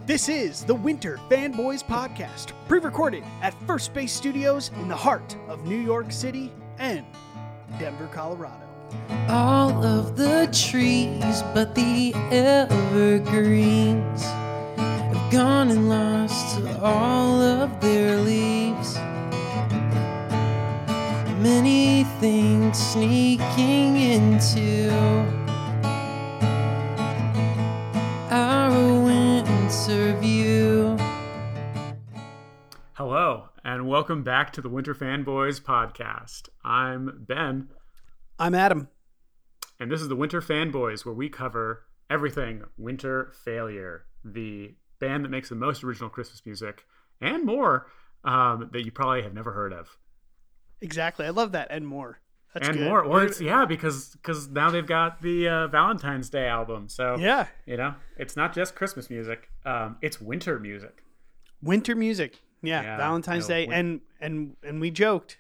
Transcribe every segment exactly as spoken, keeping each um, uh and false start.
This is the Winter Fanboys Podcast, pre-recorded at First Space Studios in the heart of New York City and Denver, Colorado. All of the trees but the evergreens have gone and lost all of their leaves. Many things sneaking into our winter view. Hello, and welcome back to the Winter Fanboys Podcast. I'm Ben. I'm Adam. And this is the Winter Fanboys, where we cover everything Winter Failure, the band that makes the most original Christmas music and more um, that you probably have never heard of. Exactly. I love that. And more. That's and good. more. Well, it's, yeah, because because now they've got the uh, Valentine's Day album. So, yeah, you know, it's not just Christmas music. Um, it's winter music. Winter music. Yeah, yeah Valentine's no, Day. win- and, and, and we joked,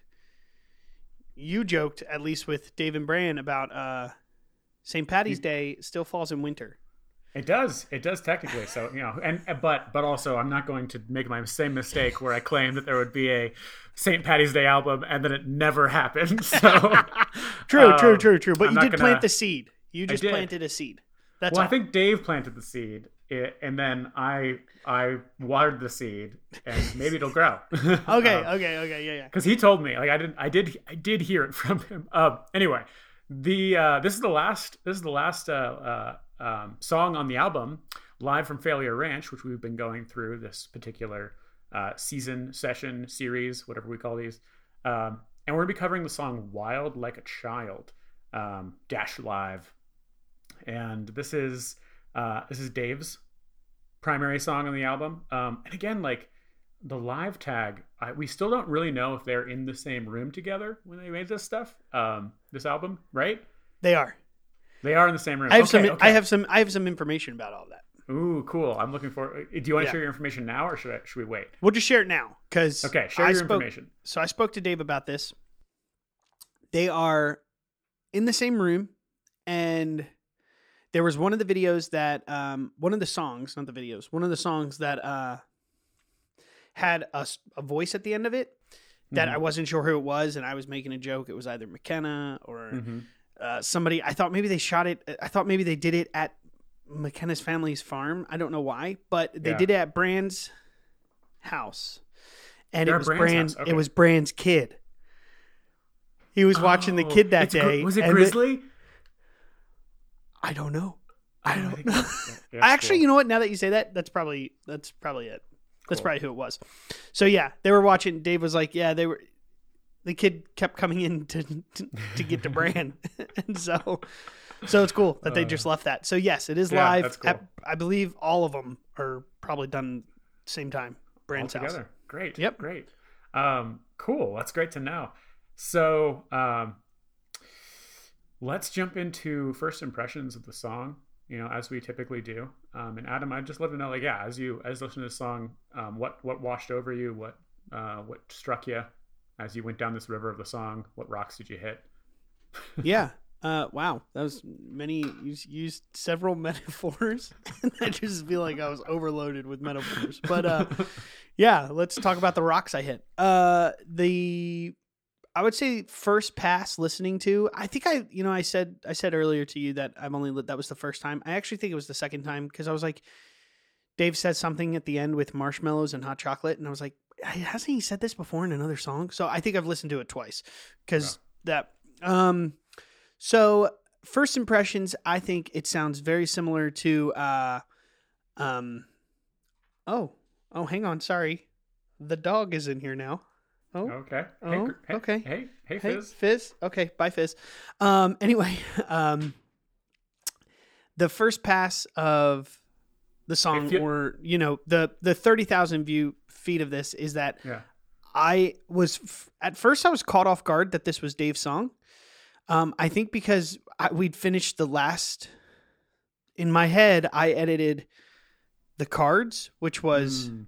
you joked, at least with Dave and Bran, about uh, Saint Patty's Day still falls in winter. It does. It does technically. So, you know, and but but also I'm not going to make my same mistake where I claim that there would be a Saint Patty's Day album and then it never happened. So True, um, true, true, true. But I'm you not did gonna- plant the seed. You just did. planted a seed. That's well, all. I think Dave planted the seed, it, and then I I watered the seed, and maybe it'll grow. Okay, okay, okay, yeah, yeah. Because he told me, like I didn't, I did, I did hear it from him. Uh, anyway, the uh, this is the last, this is the last uh, uh, um, song on the album, Live from Failure Ranch, which we've been going through this particular uh, season, session, series, whatever we call these, um, and we're gonna be covering the song "Wild Like a Child" um, dash live, and this is uh, this is Dave's primary song on the album, um, and again, like. The live tag, I, we still don't really know if they're in the same room together when they made this stuff, um, this album, right? They are. They are in the same room. I have okay, some. okay. I have some. I have some information about all that. Ooh, cool. I'm looking for. Do you want to Yeah. share your information now, or should I? Should we wait? We'll just share it now because Okay, share I your spoke, information. So I spoke to Dave about this. They are in the same room, and there was one of the videos that um, one of the songs, not the videos, one of the songs that uh, had a, s- a voice at the end of it that Mhm. I wasn't sure who it was, and I was making a joke. It was either McKenna or Mhm. uh, somebody. I thought maybe they shot it. I thought maybe they did it at McKenna's family's farm. I don't know why, but they Yeah. did it at Brand's house, and They're it at was Brand's Brand's. house, okay. It was Brand's kid. He was watching the Oh, kid that it's gr- day. Was it and the- Grizzly? I don't know. I Oh, don't think know. that's- yeah, that's Actually, cool. you know what? Now that you say that, that's probably that's probably it. That's Cool. probably who it was. So yeah, they were watching. Dave was like, "Yeah, they were." The kid kept coming in to to, to get to Bran, and so so it's cool that they just left that. So yes, it is Uh, Yeah, live. that's cool. At- I believe all of them are probably done same time. Bran's All house. together. Great. Yep. Great. Um, cool. That's great to know. So um, let's jump into first impressions of the song, you know, as we typically do. Um, and Adam, I'd just love to know, like, yeah, as you as you listen to the song, um, what what washed over you, what uh, what struck you as you went down this river of the song? What rocks did you hit? Yeah. Uh, wow. That was many. You used several metaphors. I just feel like I was overloaded with metaphors. But uh, yeah, let's talk about the rocks I hit. Uh, the I would say first pass listening to. I think I, you know, I said I said earlier to you that I've only li- that was the first time. I actually think it was the second time because I was like, Dave said something at the end with marshmallows and hot chocolate, and I was like, hasn't he said this before in another song? So I think I've listened to it twice because that. Um, so first impressions, I think it sounds very similar to. Uh, um, oh, oh, hang on, sorry, the dog is in here now. Oh, Okay. Oh, hey, gr- hey, okay. Hey, hey, hey, Fizz. Fizz. Okay, bye, Fizz. Um, anyway, um, the first pass of the song, If you- or you know, the the thirty thousand view feed of this is that Yeah. I was f- at first I was caught off guard that this was Dave's song. Um, I think because I, we'd finished the last. In my head, I edited the cards, which was. Mm.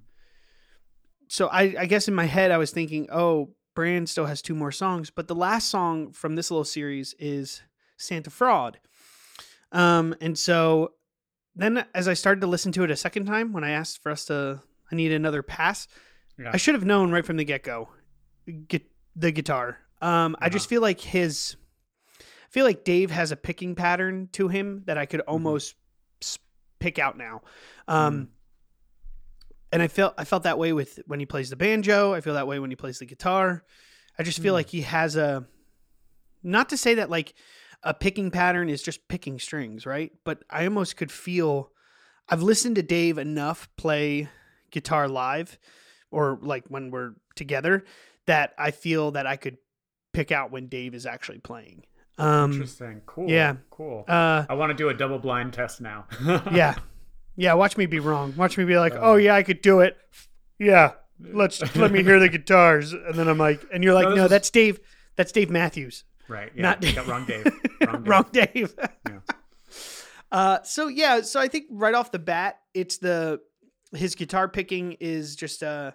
So I, I guess in my head I was thinking, oh, Bran still has two more songs, but the last song from this little series is Santa Fraud. Um, and so then as I started to listen to it a second time, when I asked for us to, I need another pass. Yeah. I should have known right from the get go, get the guitar. Um, uh-huh. I just feel like his, I feel like Dave has a picking pattern to him that I could almost mm-hmm. pick out now. Um, mm-hmm. And I felt, I felt that way with when he plays the banjo. I feel that way when he plays the guitar. I just feel mm-hmm. like he has a, not to say that like a picking pattern is just picking strings, right? But I almost could feel, I've listened to Dave enough play guitar live or like when we're together that I feel that I could pick out when Dave is actually playing. Um, Interesting. Cool. Yeah. Cool. Uh, I want to do a double blind test now. yeah. Yeah. Watch me be wrong. Watch me be like, uh, oh yeah, I could do it. Yeah. Let's let me hear the guitars. And then I'm like, and you're like, no, no that's Dave. That's Dave Matthews. Right. Yeah. Not Dave. Got wrong Dave. Wrong Dave. wrong Dave. Yeah. Uh, so yeah, so I think right off the bat, it's the, his guitar picking is just, uh,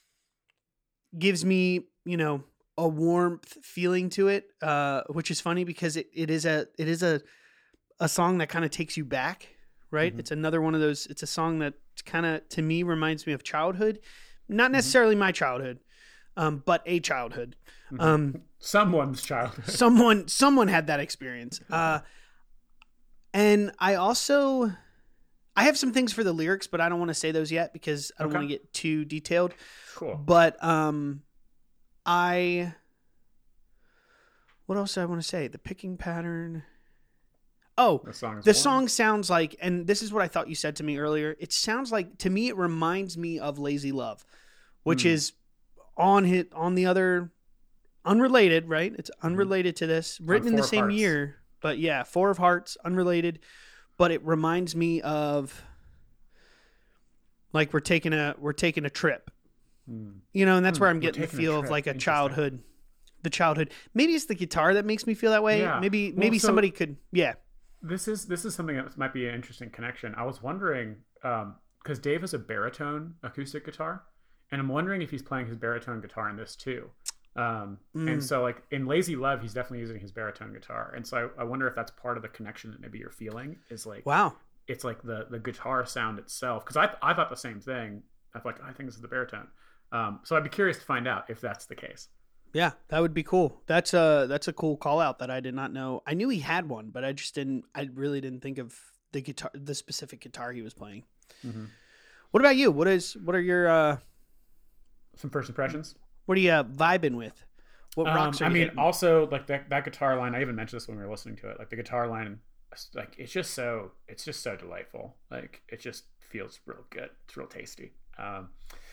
gives me, you know, a warmth feeling to it, uh, which is funny because it, it is a, it is a, a song that kind of takes you back, right? Mm-hmm. It's another one of those, it's a song that kind of, to me, reminds me of childhood, not necessarily mm-hmm. my childhood, um, but a childhood. Mm-hmm. Um, Someone's childhood. someone, someone had that experience. Uh, and I also, I have some things for the lyrics, but I don't want to say those yet because I don't okay. want to get too detailed. Cool. But, um, I, what else do I want to say? The picking pattern. Oh, the, song, the song sounds like, and this is what I thought you said to me earlier. It sounds like, to me, it reminds me of Lazy Love, which mm. is on hit on the other, unrelated, right? It's unrelated mm. to this, written in the same year, but yeah, Four of Hearts, unrelated, but it reminds me of like we're taking a, we're taking a trip. You know, and that's where I'm getting the feel of like a childhood, the childhood. Maybe it's the guitar that makes me feel that way. Yeah. Maybe, well, maybe so somebody could, yeah. This is this is something that might be an interesting connection. I was wondering um, because Dave has a baritone acoustic guitar, and I'm wondering if he's playing his baritone guitar in this too. Um, mm. And so, like in Lazy Love, he's definitely using his baritone guitar, and so I, I wonder if that's part of the connection that maybe you're feeling is like, wow, it's like the the guitar sound itself. Because I I thought the same thing. I thought like I think this is the baritone. Um, so I'd be curious to find out if that's the case. Yeah, that would be cool. That's a that's a cool call out that I did not know. I knew he had one, but I just didn't. I really didn't think of the guitar, the specific guitar he was playing. Mm-hmm. What about you? What is what are your uh, some first impressions? What are you uh, vibing with? What rocks um, are you I mean, hitting? Also like that that guitar line. I even mentioned this when we were listening to it. Like the guitar line, like it's just so it's just so delightful. Like it just feels real good. It's real tasty. Um,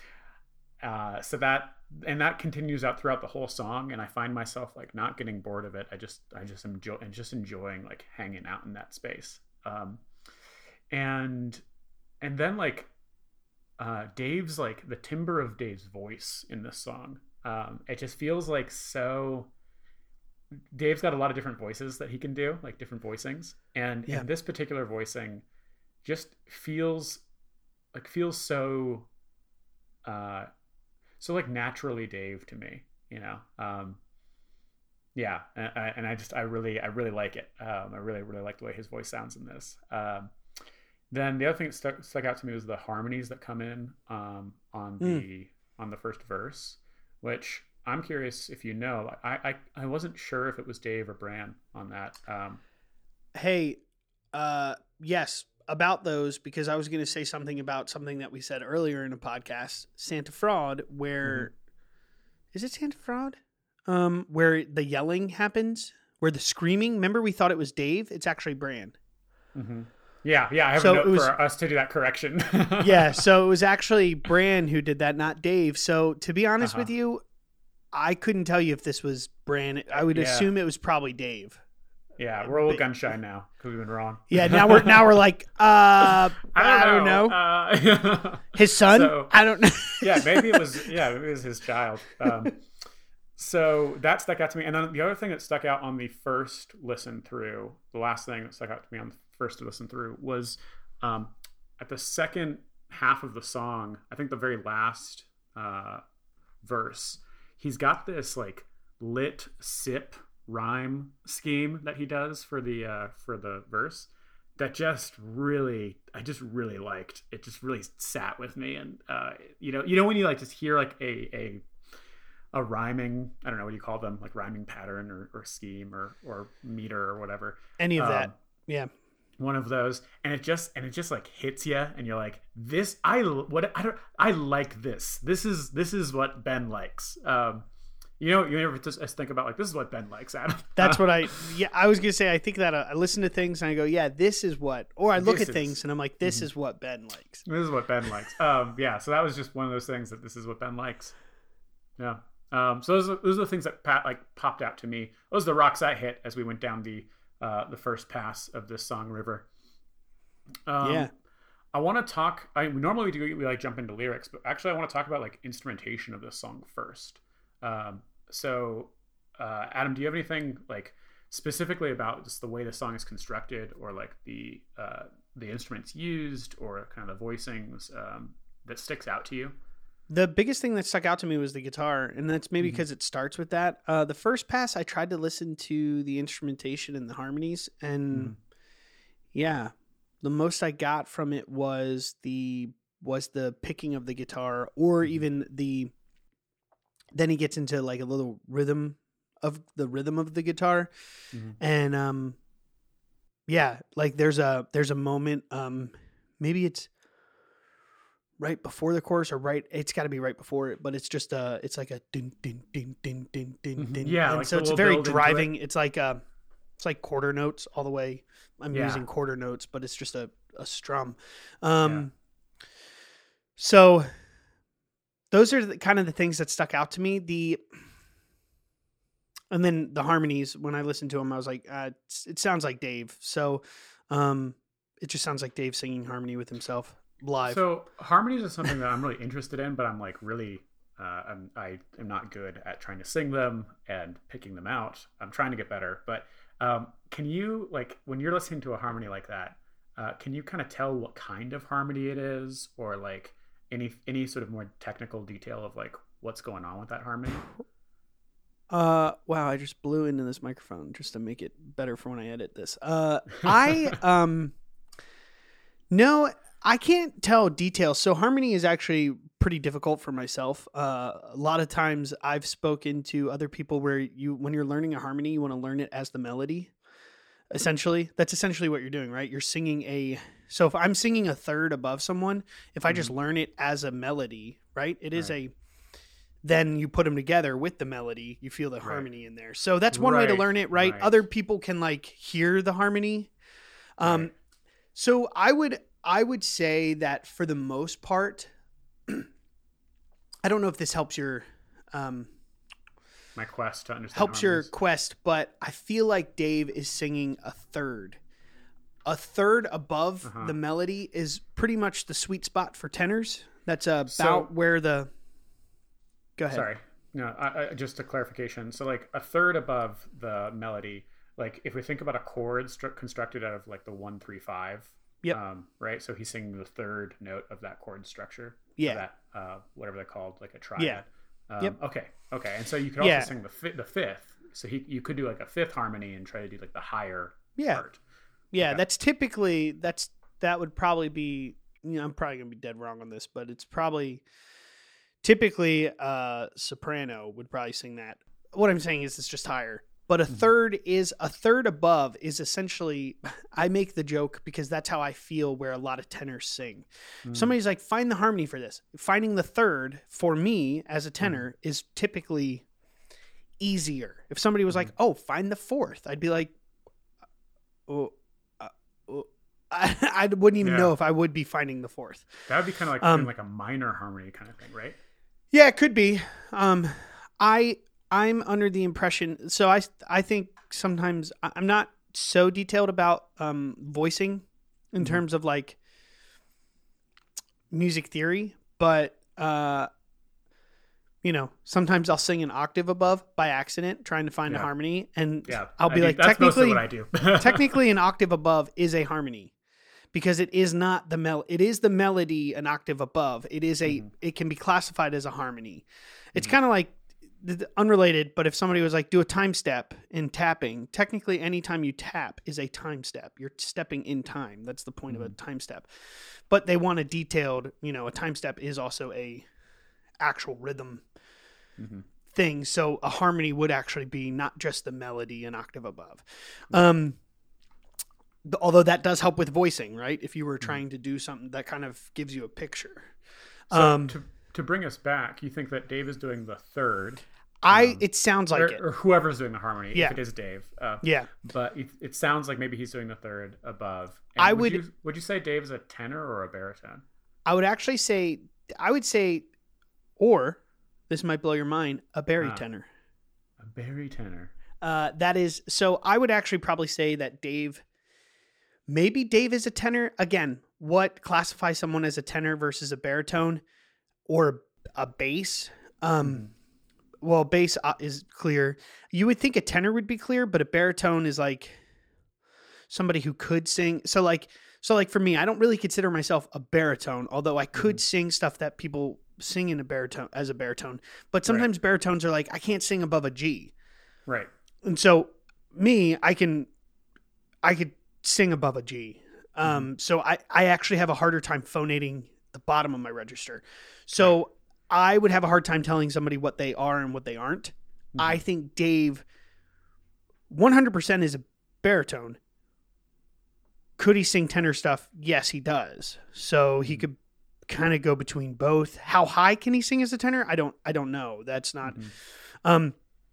Uh, so that, and that continues out throughout the whole song. And I find myself like not getting bored of it. I just, I just enjoy and just enjoying like hanging out in that space. Um, and, and then like, uh, Dave's like the timbre of Dave's voice in this song. Um, it just feels like so, Dave's got a lot of different voices that he can do, like different voicings. And yeah. in this particular voicing just feels like, feels so, uh, so like naturally Dave to me, you know? Um, yeah. And I, and I just, I really, I really like it. Um, I really, really like the way his voice sounds in this. Um, then the other thing that stuck, stuck out to me was the harmonies that come in, um, on the, mm. on the first verse, which I'm curious if you know, I, I, I wasn't sure if it was Dave or Bran on that. Um, Hey, uh, yes. About those, because I was going to say something about something that we said earlier in a podcast, Santa Fraud, where mm-hmm. is it Santa Fraud? Um, where the yelling happens, where the screaming. Remember, we thought it was Dave. It's actually Bran. Mm-hmm. Yeah, yeah. I have so a note was, for us to do that correction. Yeah, so it was actually Bran who did that, not Dave. So to be honest uh-huh. with you, I couldn't tell you if this was Bran. I would yeah. assume it was probably Dave. Yeah, we're a little gun shy now because we've been wrong. Yeah, now we're now we're like, uh, I don't know. I don't know. Uh, his son? So, I don't know. Yeah, maybe it was. Yeah, maybe it was his child. Um, so that stuck out to me, and then the other thing that stuck out on the first listen through, the last thing that stuck out to me on the first listen through was um, at the second half of the song. I think the very last uh, verse, he's got this like lit sip rhyme scheme that he does for the uh for the verse, that just really, I just really liked. It just really sat with me, and uh, you know, you know when you like just hear like a a a rhyming, I don't know what you call them, like rhyming pattern or, or scheme or or meter or whatever. Any of Um, that, yeah. one of those, and it just and it just like hits you, and you're like, this I what I don't I like this. This is this is what Ben likes. Um, you know, you ever just think about like, this is what Ben likes, Adam. That's what I, yeah, I was going to say, I think that uh, I listen to things and I go, yeah, this is what, or I look This at is- things and I'm like, this is what Ben likes. This is what Ben likes. Um, yeah, so that was just one of those things that this is what Ben likes. Yeah. Um, so those are, those are the things that pat, like popped out to me. Those are the rocks I hit as we went down the uh, the first pass of this song River. Um, Yeah. I want to talk. I normally we do we like jump into lyrics, but actually I want to talk about like instrumentation of this song first. Um, so, uh, Adam, do you have anything like specifically about just the way the song is constructed, or like the uh, the instruments used, or kind of the voicings um, that sticks out to you? The biggest thing that stuck out to me was the guitar, and that's maybe Mhm. because it starts with that. Uh, the first pass, I tried to listen to the instrumentation and the harmonies, and Mhm. yeah, the most I got from it was the was the picking of the guitar, or even the. Then he gets into like a little rhythm of the rhythm of the guitar, Mhm. and um, yeah, like there's a there's a moment, um, maybe it's right before the chorus or right, it's got to be right before it, but it's just uh, it's like a din din din din din din Mhm. din, Yeah, and like so the it's little very build into driving. It's like uh, it's like quarter notes all the way. I'm Yeah. using quarter notes, but it's just a a strum. Um, so. Those are the, kind of the things that stuck out to me. The and then the harmonies. When I listened to them, I was like, uh, it's, it sounds like Dave. So, um, it just sounds like Dave singing harmony with himself live. So harmonies is something that I'm really interested in, but I'm like really, uh, I'm, I am not good at trying to sing them and picking them out. I'm trying to get better, but um, can you like when you're listening to a harmony like that, uh, can you kind of tell what kind of harmony it is, or like any any sort of more technical detail of like what's going on with that harmony? Uh, wow! I just blew into this microphone just to make it better for when I edit this. Uh, I um, no, I can't tell details. So harmony is actually pretty difficult for myself. Uh, a lot of times I've spoken to other people where you, when you're learning a harmony, you want to learn it as the melody. Essentially, that's essentially what you're doing, right? You're singing a. So if I'm singing a third above someone, if I just learn it as a melody, right? It is Right. a. Then you put them together with the melody. You feel the harmony in there. So that's one way to Right, learn it, right? right. Other people can like hear the harmony. Um, Right. So I would I would say that for the most part, I don't know if this helps your um, My quest to understand helps your harmonies. quest, but I feel like Dave is singing a third. A third above Uh-huh. the melody is pretty much the sweet spot for tenors. That's about So- where the. Go ahead. Sorry. No, I, I, just a clarification. So, like a third above the melody, like if we think about a chord stru- constructed out of like the one, three, five, Yep. um, right? So he's singing the third note of that chord structure. Yeah. Of that, uh, whatever they're called, like a triad. Yeah. Um, Yep. Okay. Okay. And so you could also Yeah. sing the fi- the fifth. So he, you could do like a fifth harmony and try to do like the higher Yeah. part. Yeah, Okay. that's typically that's that would probably be. You know, I'm probably gonna be dead wrong on this, but it's probably typically uh soprano would probably sing that. What I'm saying is it's just higher. But a third is a third above is essentially I make the joke because that's how I feel where a lot of tenors sing. Somebody's like, find the harmony for this. Finding the third for me as a tenor is typically easier. If somebody was like, oh, find the fourth, I'd be like, oh, uh, oh. I, I wouldn't even Yeah. know if I would be finding the fourth. That would be kind of like Um, doing like a minor harmony kind of thing, right? Yeah, it could be. Um, I I'm under the impression. So I I think sometimes I- I'm not so detailed about um voicing in Mhm. terms of like music theory, but uh, you know, sometimes I'll sing an octave above by accident, trying to find a Yeah. harmony, and Yeah. I'll I be do- like, that's mostly technically, what I do. technically, an octave above is a harmony. Because it is not the mel, it is the melody an octave above. It is a, Mhm. it can be classified as a harmony. It's Mhm. kind of like th- th- unrelated, but if somebody was like, do a time step in tapping, technically anytime you tap is a time step. You're stepping in time. That's the point mm-hmm. of a time step. But they want a detailed, you know, a time step is also a actual rhythm mm-hmm. thing. So a harmony would actually be not just the melody an octave above. Mm-hmm. Um, the, although that does help with voicing, right? If you were trying mm-hmm. to do something that kind of gives you a picture. So um, to, to bring us back, you think that Dave is doing the third. I um, it sounds like or, it. Or whoever's doing the harmony, yeah. if it is Dave. Uh, yeah. But it, it sounds like maybe he's doing the third above. And I would... would you, would you say Dave is a tenor or a baritone? I would actually say, I would say, or, this might blow your mind, a barytenor. Uh, a barytenor. Uh, that is, so I would actually probably say that Dave, maybe Dave is a tenor. Again, what classifies someone as a tenor versus a baritone or a bass? Um, mm-hmm. Well, bass is clear. You would think a tenor would be clear, but a baritone is like somebody who could sing. So like, so like for me, I don't really consider myself a baritone, although I could mm-hmm. sing stuff that people sing in a baritone as a baritone. But sometimes right. baritones are like, I can't sing above a G. Right. And so me, I can, I could sing above a G. Um, mm-hmm. So I, I actually have a harder time phonating the bottom of my register. So right. I would have a hard time telling somebody what they are and what they aren't. Mm-hmm. I think Dave one hundred percent is a baritone. Could he sing tenor stuff? Yes, he does. So he could kind of go between both. How high can he sing as a tenor? I don't I don't know. That's not mm-hmm. um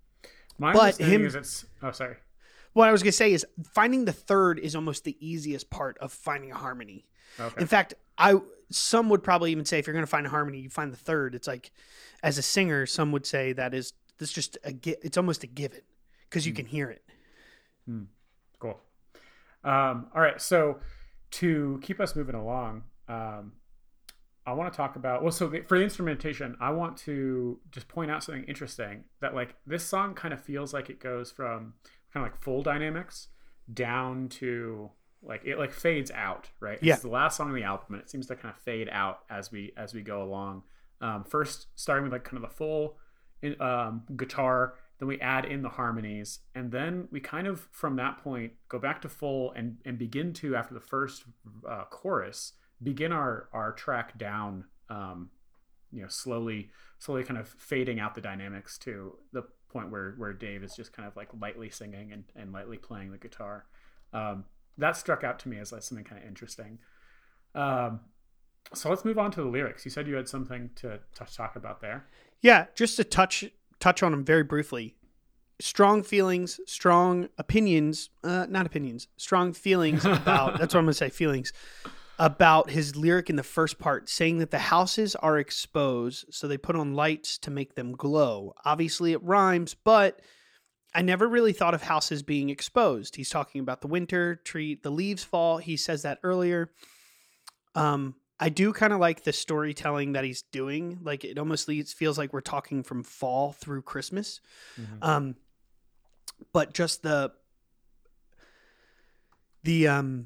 my but understanding him, is it's oh sorry. What I was going to say is finding the third is almost the easiest part of finding a harmony. Okay. In fact, I some would probably even say if you're going to find a harmony, you find the third. It's like as a singer, some would say that is this just a it's almost a given because you mm. can hear it. Mm. Cool. Um, all right, so to keep us moving along, um, I want to talk about well. So the, for the instrumentation, I want to just point out something interesting that like this song kind of feels like it goes from kind of like full dynamics down to like it like fades out, right? Yeah. It's the last song on the album, and it seems to kind of fade out as we as we go along. Um, first, starting with like kind of the full in, um, guitar. Then we add in the harmonies, and then we kind of from that point go back to full and and begin to after the first uh, chorus begin our our track down, um, you know, slowly slowly kind of fading out the dynamics to the point where where Dave is just kind of like lightly singing and, and lightly playing the guitar. Um, that struck out to me as like something kind of interesting. Um, so let's move on to the lyrics. You said you had something to, to talk about there. Yeah, just to touch. touch on them very briefly. Strong feelings, strong opinions, uh, not opinions, strong feelings about, that's what I'm going to say, feelings, about his lyric in the first part, saying that the houses are exposed, so they put on lights to make them glow. Obviously it rhymes, but I never really thought of houses being exposed. He's talking about the winter, tree, the leaves fall. He says that earlier. Um, I do kind of like the storytelling that he's doing. Like it almost leads, feels like we're talking from fall through Christmas. Mm-hmm. Um, but just the, the, um,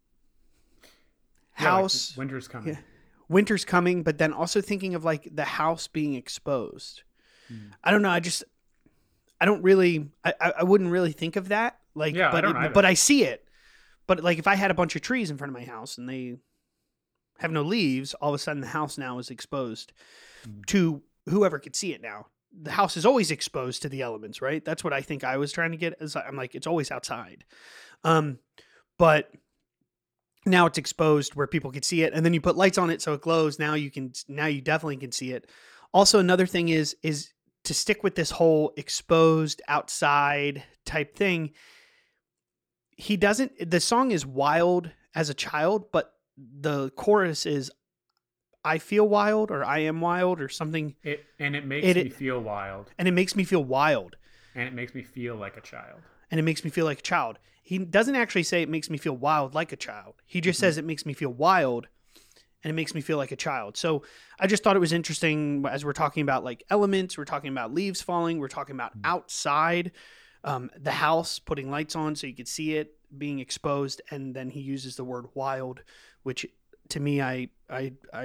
house, yeah, like winter's coming, yeah, winter's coming, but then also thinking of like the house being exposed. Mm. I don't know. I just, I don't really, I, I wouldn't really think of that. Like, yeah, but, I don't it, but I see it. But like if I had a bunch of trees in front of my house and they have no leaves, all of a sudden the house now is exposed mm. to whoever could see it now. The house is always exposed to the elements, right? That's what I think I was trying to get. Is I'm like, it's always outside. Um, but now it's exposed where people can see it. And then you put lights on it so it glows. Now you can, now you definitely can see it. Also, another thing is, is to stick with this whole exposed outside type thing. He doesn't, the song is wild as a child, but the chorus is I feel wild or I am wild or something. It and it makes it, me it, feel wild. And it makes me feel wild. And it makes me feel like a child. And it makes me feel like a child. He doesn't actually say it makes me feel wild like a child. He just mm-hmm. says it makes me feel wild and it makes me feel like a child. So I just thought it was interesting as we're talking about like elements, we're talking about leaves falling, we're talking about mm-hmm. outside, um, the house, putting lights on so you could see it being exposed. And then he uses the word wild, which to me, I, I, I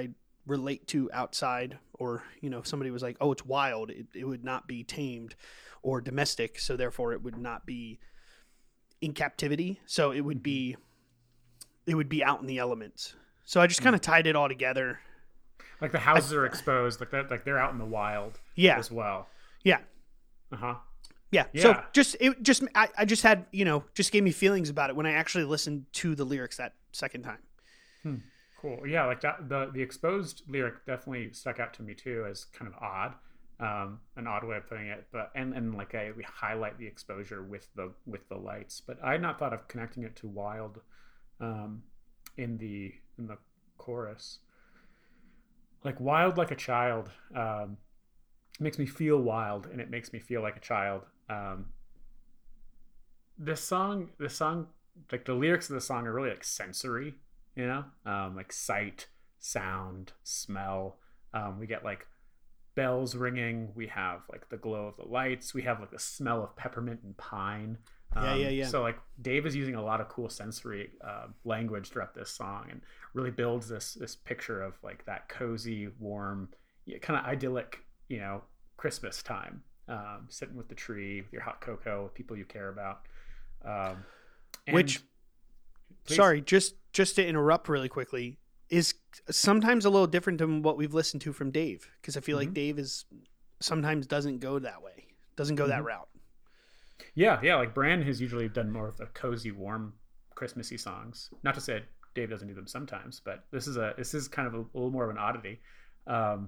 relate to outside, or, you know, if somebody was like, oh, it's wild, it, it would not be tamed or domestic. So therefore it would not be in captivity. So it would be, it would be out in the elements. So I just kind of tied it all together. Like the houses I, are exposed, like they're, like they're out in the wild yeah. as well. Yeah. Uh-huh. Yeah. yeah. So just, it just, I, I just had, you know, just gave me feelings about it when I actually listened to the lyrics that second time. Hmm. Cool. Yeah. Like that, the, the exposed lyric definitely stuck out to me too, as kind of odd, um, an odd way of putting it, but, and, and like I, we highlight the exposure with the, with the lights, but I had not thought of connecting it to wild, um, in the, in the chorus. Like wild like a child, um, makes me feel wild, and it makes me feel like a child. Um, this song, this song, like the lyrics of the song are really like sensory, you know, um, like sight, sound, smell. Um, we get like bells ringing. We have like the glow of the lights. We have like the smell of peppermint and pine. Um, yeah, yeah, yeah. So like Dave is using a lot of cool sensory uh, language throughout this song, and really builds this this picture of like that cozy, warm, kind of idyllic, you know, Christmas time, um, sitting with the tree, with your hot cocoa, with people you care about. Um, Which, please. sorry, just just to interrupt really quickly, is sometimes a little different than what we've listened to from Dave, because I feel mm-hmm. like Dave is sometimes doesn't go that way, doesn't go mm-hmm. that route. Yeah, yeah. Like Brand has usually done more of the cozy, warm, Christmassy songs. Not to say Dave doesn't do them sometimes, but this is a this is kind of a, a little more of an oddity. Um,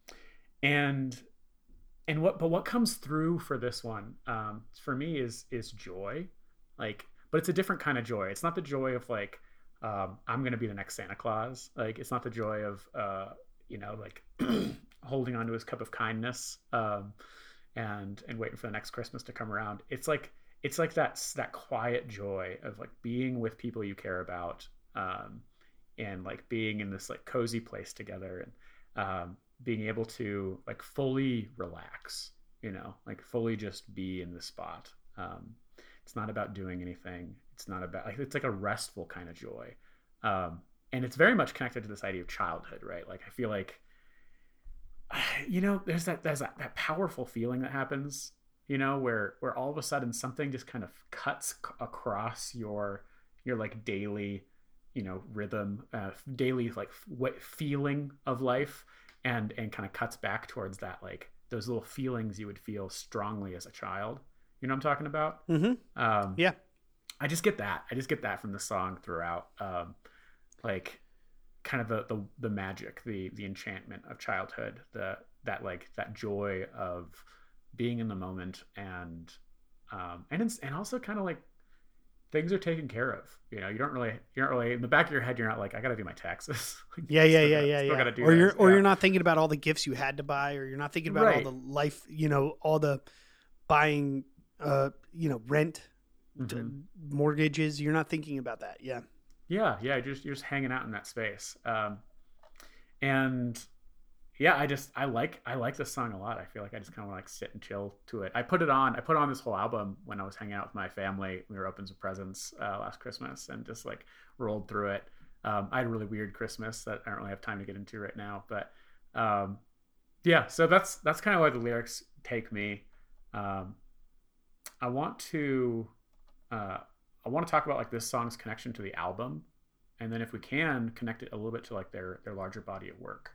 and and what but what comes through for this one, um, for me is is joy, like, but it's a different kind of joy. It's not the joy of like um, I'm going to be the next Santa Claus. Like it's not the joy of uh, you know, like holding on to his cup of kindness. Um, and and waiting for the next Christmas to come around. It's like it's like that that quiet joy of like being with people you care about, um, and like being in this like cozy place together, and um, being able to like fully relax, you know, like fully just be in the spot. Um, it's not about doing anything. It's not about like it's like a restful kind of joy, um, and it's very much connected to this idea of childhood, right? Like I feel like, you know, there's that there's that, that powerful feeling that happens, you know, where where all of a sudden something just kind of cuts c- across your your like daily, you know, rhythm, uh, daily like what feeling of life, and and kind of cuts back towards that like those little feelings you would feel strongly as a child. You know what I'm talking about? Mm-hmm. Um, yeah, I just get that. I just get that from the song throughout. Um, like. kind of the, the the magic, the the enchantment of childhood, the that like that joy of being in the moment, and um and it's, and also kind of like things are taken care of, you know. You don't really you don't really in the back of your head you're not like I gotta do my taxes. Like, yeah yeah yeah gotta, yeah, yeah. Do or you're this. or yeah. you're not thinking about all the gifts you had to buy, or you're not thinking about right. all the life, you know, all the buying uh you know rent, mm-hmm. d- mortgages. You're not thinking about that. Yeah. Yeah, yeah, you're just you're just hanging out in that space, um, and yeah, I just I like I like this song a lot. I feel like I just kind of like sit and chill to it. I put it on. I put on this whole album when I was hanging out with my family. We were opening some presents uh, last Christmas, and just like rolled through it. Um, I had a really weird Christmas that I don't really have time to get into right now, but um, yeah. So that's that's kind of why the lyrics take me. Um, I want to. Uh, I want to talk about like this song's connection to the album, and then if we can connect it a little bit to like their their larger body of work.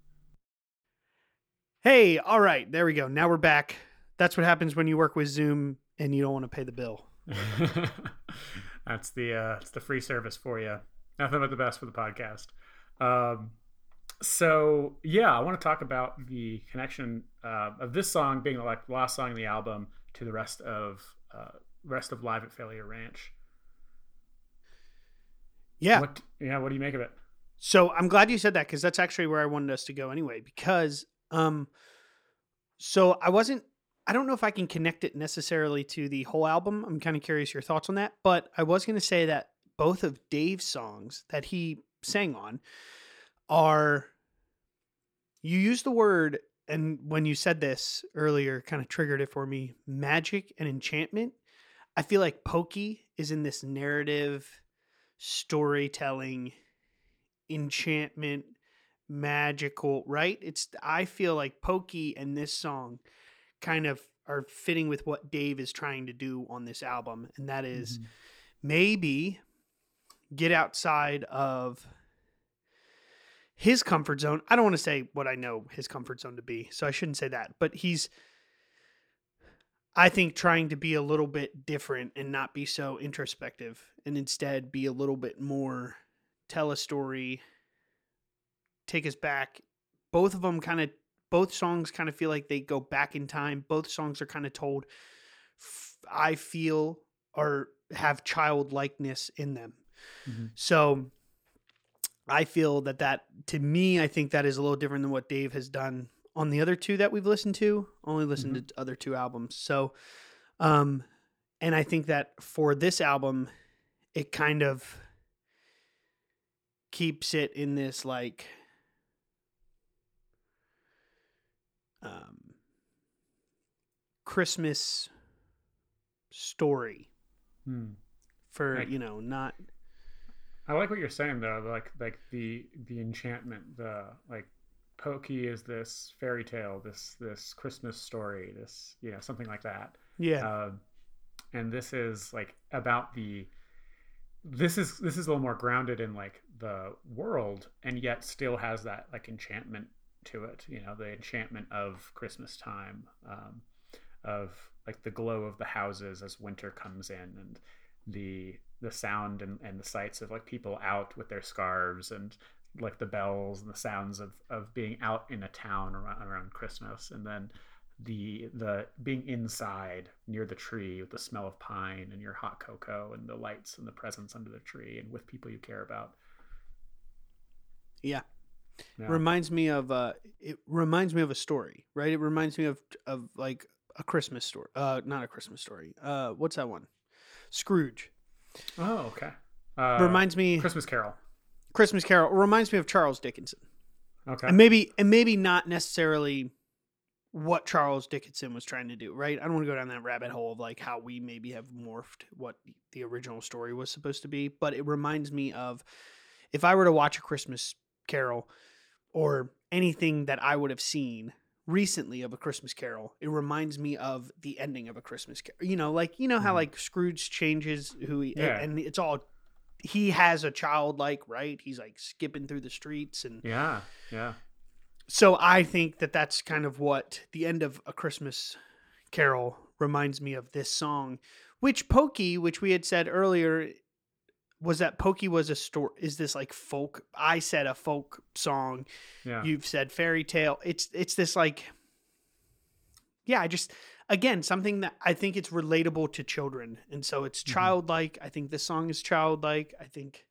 Hey, all right, there we go. Now we're back. That's what happens when you work with Zoom and you don't want to pay the bill. That's the uh, it's the free service for you. Nothing but the best for the podcast. Um, so yeah, I want to talk about the connection uh, of this song being like the last song in the album to the rest of uh, rest of Live at Failure Ranch. Yeah. What, yeah. What do you make of it? So I'm glad you said that, because that's actually where I wanted us to go anyway, because, um, so I wasn't, I don't know if I can connect it necessarily to the whole album. I'm kind of curious your thoughts on that, but I was going to say that both of Dave's songs that he sang on are, you used the word, and when you said this earlier, kind of triggered it for me, magic and enchantment. I feel like Pokey is in this narrative, storytelling, enchantment, magical, right? It's I feel like Pokey and this song kind of are fitting with what Dave is trying to do on this album, and that is Mhm. maybe get outside of his comfort zone. I don't want to say what I know his comfort zone to be, so I shouldn't say that, but he's, I think, trying to be a little bit different and not be so introspective, and instead be a little bit more tell a story, take us back. Both of them kind of, both songs kind of feel like they go back in time. Both songs are kind of told, I feel, or have childlikeness in them. Mm-hmm. So I feel that that, to me, I think that is a little different than what Dave has done on the other two that we've listened to. Only listened Mm-hmm. to other two albums. So, um, and I think that for this album, it kind of keeps it in this like, um, Christmas story Hmm. for, Like- you know, not, I like what you're saying though, like like the the enchantment, the like Pokey is this fairy tale, this this Christmas story, this, you know, something like that. yeah, Um, and this is like about the this is this is a little more grounded in like the world, and yet still has that like enchantment to it, you know, the enchantment of Christmas time, um, of like the glow of the houses as winter comes in, and the the sound and, and the sights of like people out with their scarves, and like the bells and the sounds of, of being out in a town around, around Christmas, and then the the being inside near the tree with the smell of pine and your hot cocoa and the lights and the presents under the tree and with people you care about. yeah. Yeah. Reminds me of uh it reminds me of a story, right? It reminds me of of like a Christmas story. Uh not a Christmas story. Uh what's that one? Scrooge. Oh, okay. Uh, Reminds me Christmas Carol. Christmas Carol reminds me of Charles Dickinson. Okay. And maybe and maybe not necessarily what Charles Dickinson was trying to do, right? I don't want to go down that rabbit hole of like how we maybe have morphed what the original story was supposed to be, but it reminds me of if I were to watch a Christmas Carol or anything that I would have seen recently of a Christmas Carol, it reminds me of the ending of a Christmas Carol. You know, like you know how Mhm. like Scrooge changes who he Yeah. and it's all he has a childlike, right? He's like skipping through the streets and Yeah. Yeah. so I think that that's kind of what the end of A Christmas Carol reminds me of this song, which Pokey, which we had said earlier, was that Pokey was a story, is this like folk, I said a folk song, Yeah. you've said fairy tale. It's, it's this like, yeah, I just, again, something that I think it's relatable to children. And so it's Mhm. childlike. I think this song is childlike. I think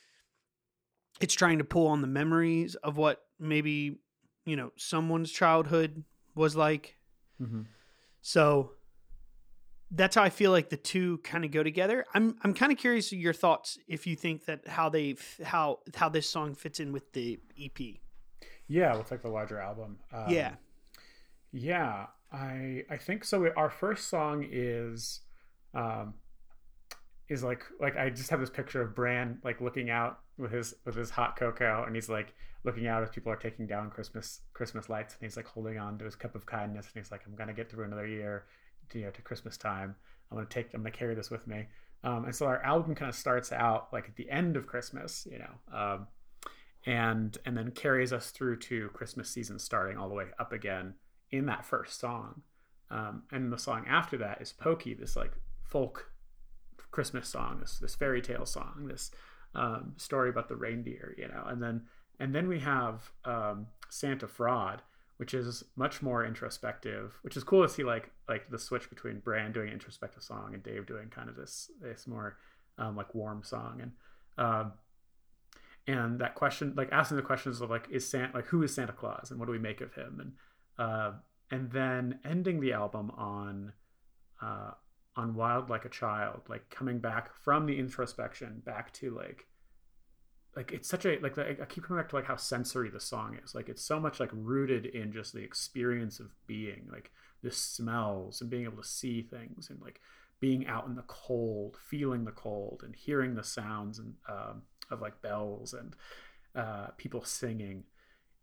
it's trying to pull on the memories of what maybe, you know, someone's childhood was like. Mm-hmm. So that's how I feel like the two kind of go together. I'm I'm kind of curious of your thoughts if you think that how they how how this song fits in with the E P. Yeah, with like the larger album. Um, Yeah. Yeah, I I think so. Our first song is, um, is like like I just have this picture of Bran like looking out with his with his hot cocoa, and he's like looking out as people are taking down Christmas Christmas lights, and he's like holding on to his cup of kindness, and he's like, I'm gonna get through another year, to, you know, to Christmas time. I'm gonna take I'm gonna carry this with me. Um, and so our album kind of starts out like at the end of Christmas, you know, um, and and then carries us through to Christmas season starting all the way up again in that first song. Um, and the song after that is Pokey, this like folk Christmas song, this this fairy tale song, this um, story about the reindeer, you know. And then and then we have um, Santa Fraud, which is much more introspective, which is cool to see like like the switch between Bran doing an introspective song and Dave doing kind of this this more um, like warm song. And um, and that question, like asking the questions of like, is Santa, like who is Santa Claus and what do we make of him? And uh, and then ending the album on uh, on Wild Like a Child, like coming back from the introspection back to like like it's such a like I keep coming back to like how sensory the song is. Like it's so much like rooted in just the experience of being, like the smells and being able to see things, and like being out in the cold, feeling the cold, and hearing the sounds and um, of like bells and uh, people singing.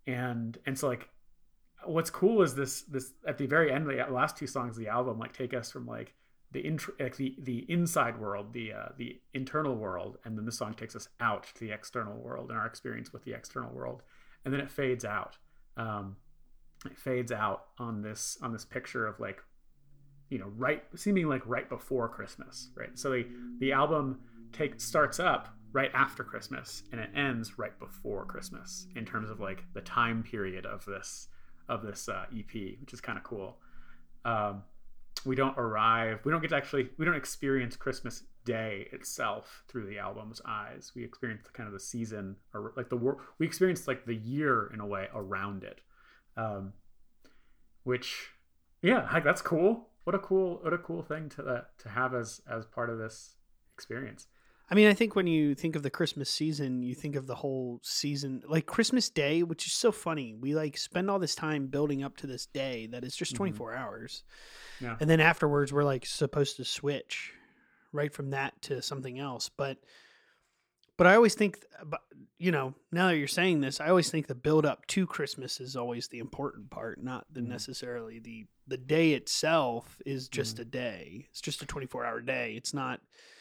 and and so like what's cool is this this at the very end, the last two songs of the album like take us from like the intro, like the the inside world, the uh, the internal world, and then the song takes us out to the external world and our experience with the external world, and then it fades out. Um, it fades out on this on this picture of like, you know, right seeming like right before Christmas, right? So the the album take starts up right after Christmas and it ends right before Christmas in terms of like the time period of this of this uh, E P, which is kind of cool. Um, we don't arrive, we don't get to actually, we don't experience Christmas Day itself through the album's eyes. We experience kind of the season, or like the world, we experience like the year in a way around it. Um, which, yeah, like that's cool. What a cool, what a cool thing to uh, to have as as part of this experience. I mean, I think when you think of the Christmas season, you think of the whole season, like Christmas Day, which is so funny. We like spend all this time building up to this day that is just twenty-four mm-hmm. hours. Yeah. And then afterwards, we're like supposed to switch right from that to something else. But, but I always think, you know, now that you're saying this, I always think the build up to Christmas is always the important part, not the mm-hmm. necessarily the, the day itself is just mm-hmm. a day. It's just a twenty-four hour day. It's not,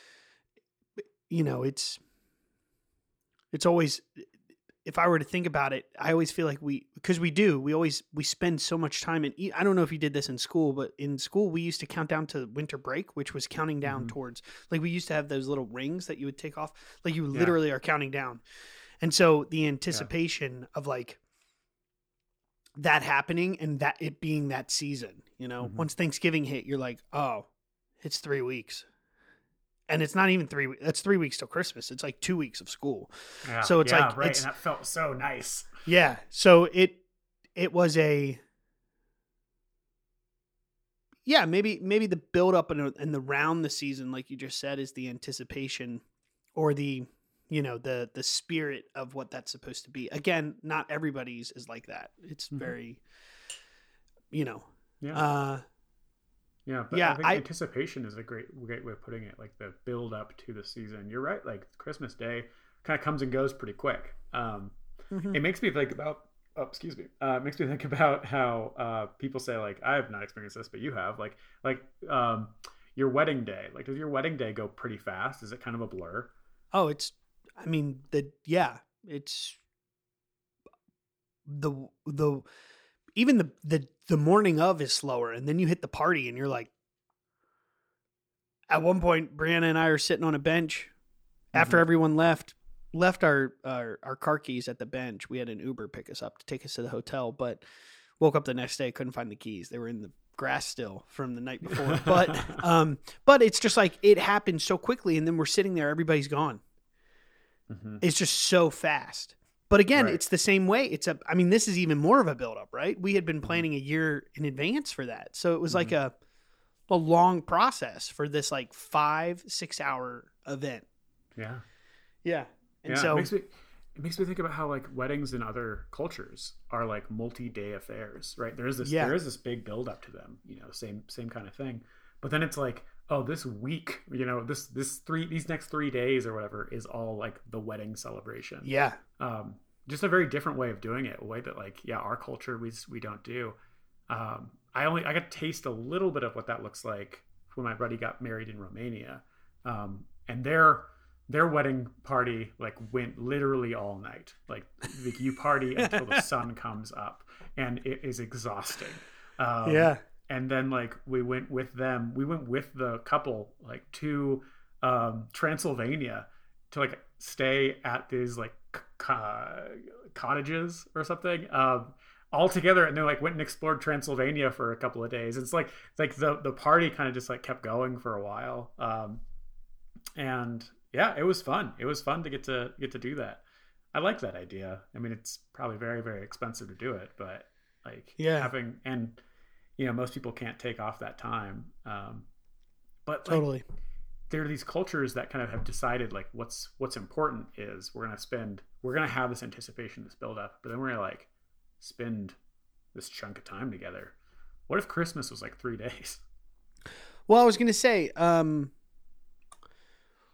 you know, it's, it's always, if I were to think about it, I always feel like we, because we do, we always, we spend so much time in, I don't know if you did this in school, but in school we used to count down to winter break, which was counting down mm-hmm. towards, like we used to have those little rings that you would take off, like you literally yeah. are counting down. And so the anticipation yeah. of like that happening and that it being that season, you know, mm-hmm. once Thanksgiving hit, you're like, oh, it's three weeks. And it's not even three weeks. That's three weeks till Christmas. It's like two weeks of school. Yeah, so it's yeah, like, right. It's, and that felt so nice. Yeah. So it, it was a, yeah, maybe, maybe the build up and, and the round the season, like you just said, is the anticipation or the, you know, the, the spirit of what that's supposed to be. Again, not everybody's is like that. It's mm-hmm. very, you know, yeah. uh, Yeah, but yeah, I think I, anticipation is a great great way of putting it, like the build up to the season. You're right, like Christmas Day kind of comes and goes pretty quick. Um, mm-hmm. It makes me think about, oh, excuse me, uh, it makes me think about how uh, people say, like, I have not experienced this, but you have, like, like um, your wedding day. Like, does your wedding day go pretty fast? Is it kind of a blur? Oh, it's, I mean, the, yeah, it's the, the, even the, the, the morning of is slower, and then you hit the party and you're like, at one point, Brianna and I are sitting on a bench after mm-hmm. everyone left, left our, our, our car keys at the bench. We had an Uber pick us up to take us to the hotel, but woke up the next day, couldn't find the keys. They were in the grass still from the night before. But, um, but it's just like, it happened so quickly. And then we're sitting there, everybody's gone. Mm-hmm. It's just so fast. But again, right. it's the same way. It's a, I mean, this is even more of a buildup, right? We had been planning a year in advance for that. So it was mm-hmm. like a, a long process for this like five, six hour event. Yeah. Yeah. And yeah, so it makes, me, it makes me think about how like weddings in other cultures are like multi-day affairs, right? There is this, yeah. there is this big buildup to them, you know, same, same kind of thing. But then it's like, oh, this week, you know, this, this three, these next three days or whatever is all like the wedding celebration. Yeah. Um, just a very different way of doing it, a way that like, yeah, our culture, we, we don't do. Um, I only, I got to taste a little bit of what that looks like when my buddy got married in Romania. Um, and their, their wedding party like went literally all night. Like, like you party until the sun comes up, and it is exhausting. Um, yeah. And then like we went with them, we went with the couple like to um, Transylvania to like stay at these like co- cottages or something um, all together. And they like went and explored Transylvania for a couple of days. It's like, it's like the, the party kind of just like kept going for a while. Um, and yeah, it was fun. It was fun to get to get to do that. I like that idea. I mean, it's probably very, very expensive to do it, but like yeah. having, and you know, most people can't take off that time. Um, but like, totally, there are these cultures that kind of have decided like what's what's important is we're gonna spend, we're gonna have this anticipation, this build up, but then we're gonna like spend this chunk of time together. What if Christmas was like three days? Well, I was gonna say, um,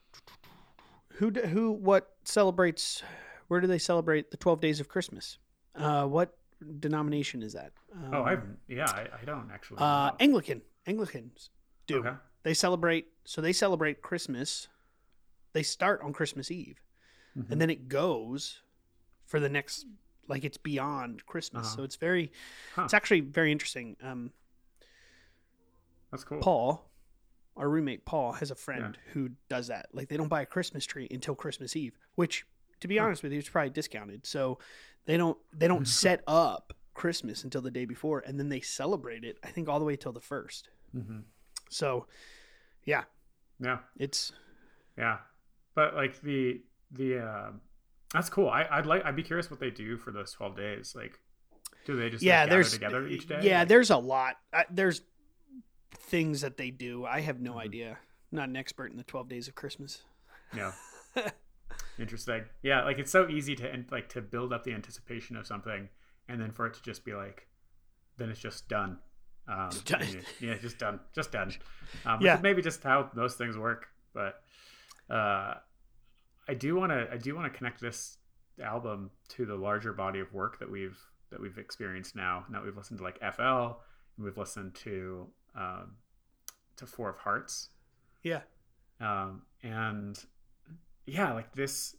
who who what celebrates? Where do they celebrate the twelve days of Christmas? Uh, what denomination is that? Um, Oh, I yeah, I, I don't actually. uh, know. Anglican. Anglicans do. Okay. They celebrate. So they celebrate Christmas. They start on Christmas Eve, Mhm. and then it goes for the next. Like it's beyond Christmas, Uh-huh. so it's very. Huh. It's actually very interesting. Um, That's cool. Paul, our roommate Paul, has a friend who does that. Like they don't buy a Christmas tree until Christmas Eve, which, to be Huh. honest with you, is probably discounted. So they don't they don't set up Christmas until the day before, and then they celebrate it. I think all the way till the first. hmm So, yeah, Yeah. it's Yeah, but like the the uh, that's cool. I, I'd like I'd be curious what they do for those twelve days. Like, do they just yeah. like, gather There's together each day? yeah. Like, There's a lot. I, there's things that they do. I have no Mhm. idea. I'm not an expert in the twelve days of Christmas. yeah. Interesting. Yeah, like it's so easy to like to build up the anticipation of something, and then for it to just be like, then it's just done. Um, Just done. and you- yeah, just done, just done. Um, Yeah. yeah, maybe just how most things work. But uh, I do want to, I do want to connect this album to the larger body of work that we've that we've experienced now. Now we've listened to like F L, and we've listened to um, to Four of Hearts. Yeah. Um, and yeah, like this,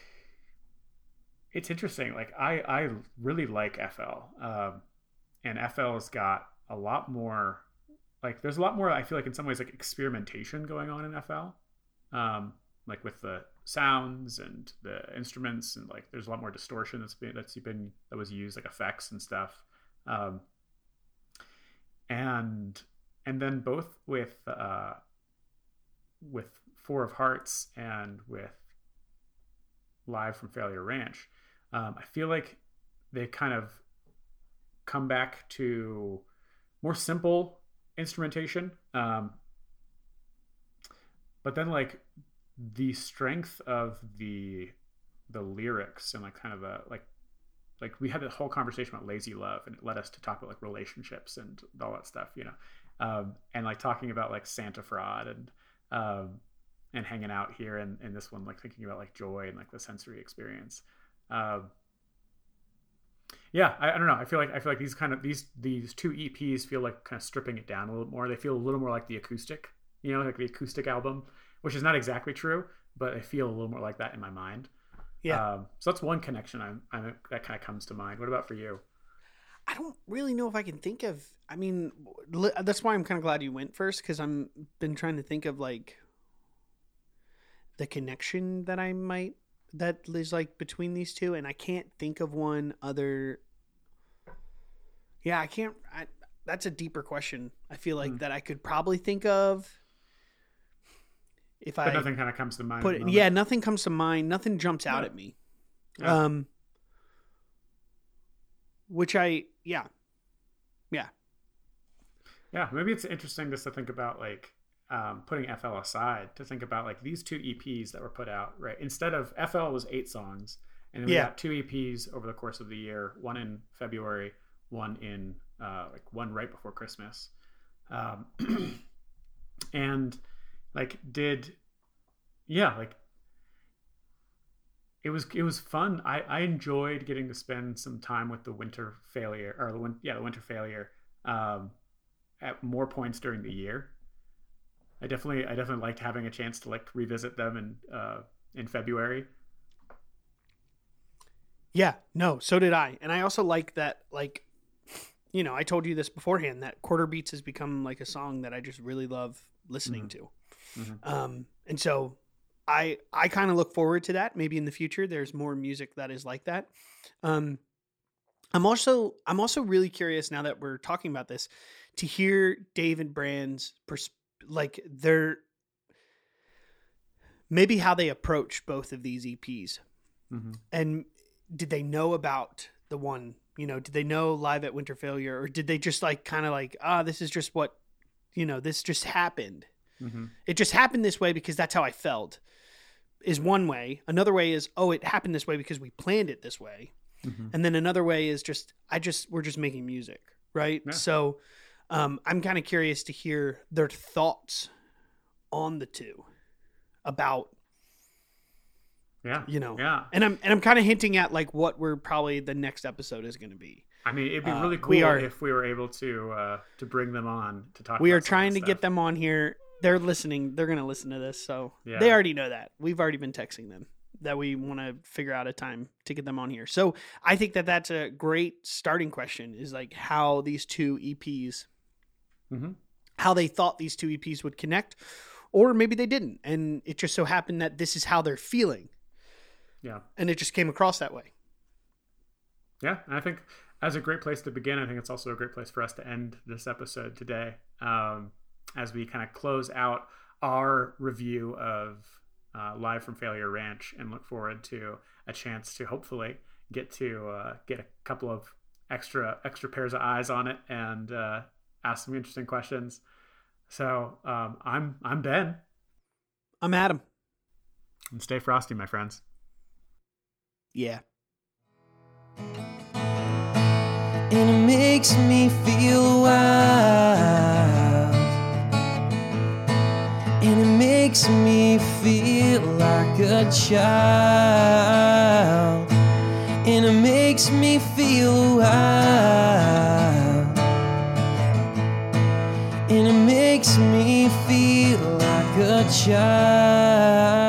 it's interesting. Like I, I really like F L, um, and F L has got a lot more, like there's a lot more, I feel like in some ways like experimentation going on in F L, um, like with the sounds and the instruments, and like there's a lot more distortion that's been, that's been, that was used, like effects and stuff. Um, and, and then both with, uh, with Four of Hearts and with Live from Failure Ranch, um, I feel like they kind of come back to more simple instrumentation, um, but then like the strength of the the lyrics and like kind of a like like we had a whole conversation about lazy love, and it led us to talk about like relationships and all that stuff, you know, um, and like talking about like Santa fraud and um, and hanging out here, and, and this one like thinking about like joy and like the sensory experience. Um, yeah, I, I don't know. I feel like I feel like these kind of these these two E Ps feel like kind of stripping it down a little more. They feel a little more like the acoustic, you know, like the acoustic album, which is not exactly true, but I feel a little more like that in my mind. Yeah. Um, so that's one connection I'm, I'm that kind of comes to mind. What about for you? I don't really know if I can think of. I mean, li- that's why I'm kind of glad you went first, because I'm been trying to think of like the connection that I might that is like between these two, and I can't think of one other. Yeah, I can't. I, that's a deeper question. I feel like Hmm. that I could probably think of if But I nothing kind of comes to mind. put at it. the moment. Yeah, nothing comes to mind. Nothing jumps out Yeah. at me. Yeah. Um, which I yeah. Yeah. Yeah, maybe it's interesting just to think about like um, putting F L aside, to think about like these two E Ps that were put out, right? Instead of F L was eight songs, and then we Yeah. got two E Ps over the course of the year, one in February, one in uh, like one right before Christmas, um, and like did yeah like it was it was fun. I, I enjoyed getting to spend some time with the Winter Failure or the win- yeah the Winter Failure um, at more points during the year. I definitely I definitely liked having a chance to like revisit them in uh, in February. Yeah, no, so did I. And I also like that, like, you know, I told you this beforehand, that Quarter Beats has become like a song that I just really love listening to. Mhm. Um, and so I I kind of look forward to that. Maybe in the future there's more music that is like that. Um, I'm also I'm also really curious, now that we're talking about this, to hear David Brand's pers- like their maybe how they approach both of these E Ps. Mm-hmm. And did they know about the one, you know, did they know Live at Winter Failure, or did they just like kind of like, ah, this is just what, you know, this just happened. Mm-hmm. It just happened this way because that's how I felt, is one way. Another way is, oh, it happened this way because we planned it this way. Mm-hmm. And then another way is just, I just, we're just making music. Right. Yeah. So um, I'm kind of curious to hear their thoughts on the two, about Yeah. You know. Yeah. And I'm and I'm kind of hinting at like what we're probably the next episode is going to be. I mean, it'd be Uh, really cool we are- if we were able to uh, to bring them on to talk. We about are some trying of to this get stuff. them on here. They're listening. They're going to listen to this, so Yeah. they already know that. We've already been texting them that we want to figure out a time to get them on here. So I think that that's a great starting question. Is like how these two E Ps, Mhm. how they thought these two E Ps would connect, or maybe they didn't, and it just so happened that this is how they're feeling, Yeah. and it just came across that way. Yeah, and I think as a great place to begin, I think it's also a great place for us to end this episode today, um, as we kind of close out our review of uh, Live from Failure Ranch, and look forward to a chance to hopefully get to uh, get a couple of extra extra pairs of eyes on it and uh, ask some interesting questions. So um, I'm I'm Ben, I'm Adam. and stay frosty, my friends. Yeah. And it makes me feel wild, and it makes me feel like a child, and it makes me feel wild, and it makes me feel like a child.